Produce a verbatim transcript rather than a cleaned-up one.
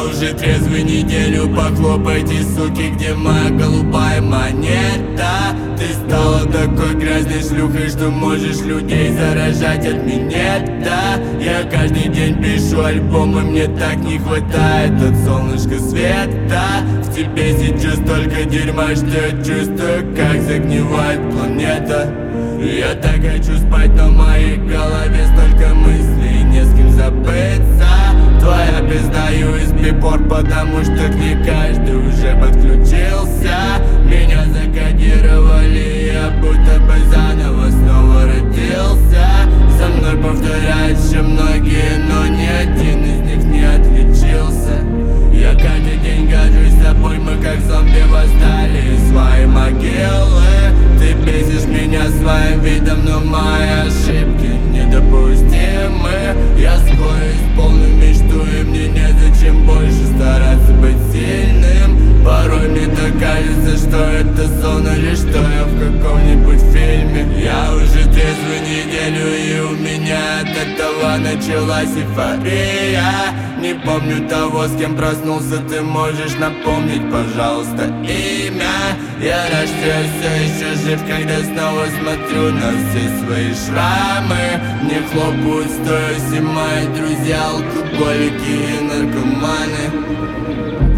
Я уже трезвый неделю, похлопайте, суки, где моя голубая монета? Ты стала такой грязной шлюхой, что можешь людей заражать от минета. Я каждый день пишу альбомы, мне так не хватает от солнышка света. В тебе сейчас столько дерьма, что я чувствую, как загнивает планета. Я так хочу спать, но в моей голове столько мыслей, не с кем забыться. Твоя пизда ю эс би-порт, потому что к ней каждый уже подключился. Меня закодировали, я будто бы заново снова родился. За мной повторяют еще многие, но ни один из них не отличился. Я каждый день горжусь собой, мы как зомби восстали из своей могилы. Ты бесишь меня своим видом, но мои ошибки недопустимы. Я скоро исполню мечту, и мне незачем больше стараться быть сильным. Порой мне так кажется, что это сон или что я в каком-нибудь фильме. Я уже трезвый неделю, и у меня от этого началась эйфория. Не помню того, с кем проснулся, ты можешь напомнить, пожалуйста, имя? Я рад, что я все еще жив, когда снова смотрю на все свои шрамы. Мне хлопают стоя все мои друзья, алкоголики и наркоманы.